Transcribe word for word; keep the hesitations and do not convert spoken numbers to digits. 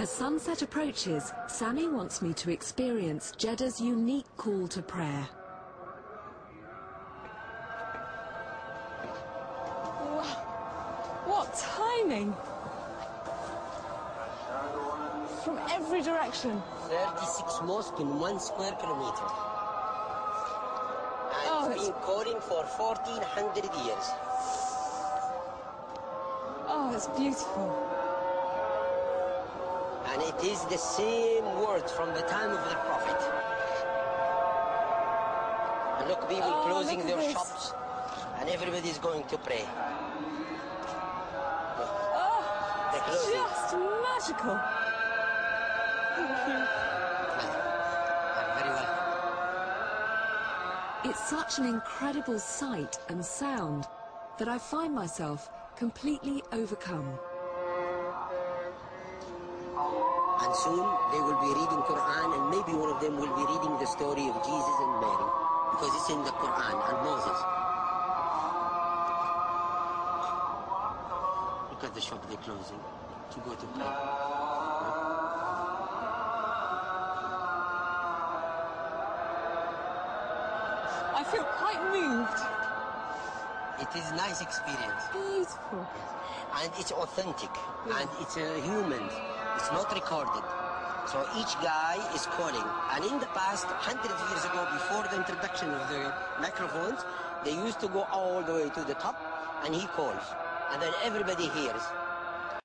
As sunset approaches, Sami wants me to experience Jeddah's unique call to prayer. Wow. What timing! From every direction. thirty-six mosques in one square kilometer. And Oh, it's been calling for fourteen hundred years. Oh, it's beautiful. And it is the same word from the time of the Prophet. And look, people Oh, closing look at their this. shops, and everybody's going to pray. Oh, They're it's closing. just magical. Thank you. I'm very welcome. It's such an incredible sight and sound that I find myself completely overcome. And soon they will be reading Quran, and maybe one of them will be reading the story of Jesus and Mary, because it's in the Quran, and Moses. Look at the shop they're closing to go to pray. I feel quite moved. It is a nice experience. Beautiful. And it's authentic, and it's uh, human. It's not recorded. So each guy is calling. And in the past, hundreds of years ago, before the introduction of the microphones, they used to go all the way to the top, and he calls. And then everybody hears.